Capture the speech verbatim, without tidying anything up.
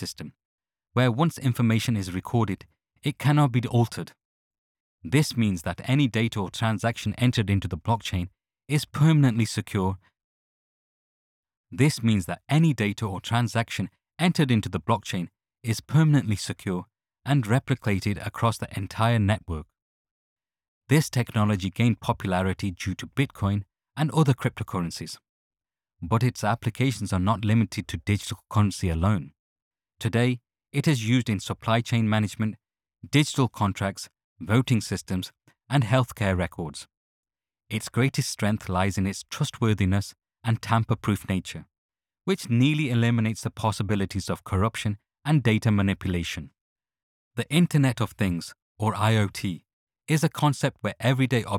system, where once information is recorded, it cannot be altered. This means that any data or transaction entered into the blockchain is permanently secure. This means that any data or transaction entered into the blockchain is permanently secure and replicated across the entire network. This technology gained popularity due to Bitcoin and other cryptocurrencies. But its applications are not limited to digital currency alone. Today, it is used in supply chain management, digital contracts, voting systems, and healthcare records. Its greatest strength lies in its trustworthiness and tamper-proof nature, which nearly eliminates the possibilities of corruption and data manipulation. The Internet of Things, or I O T, is a concept where everyday objects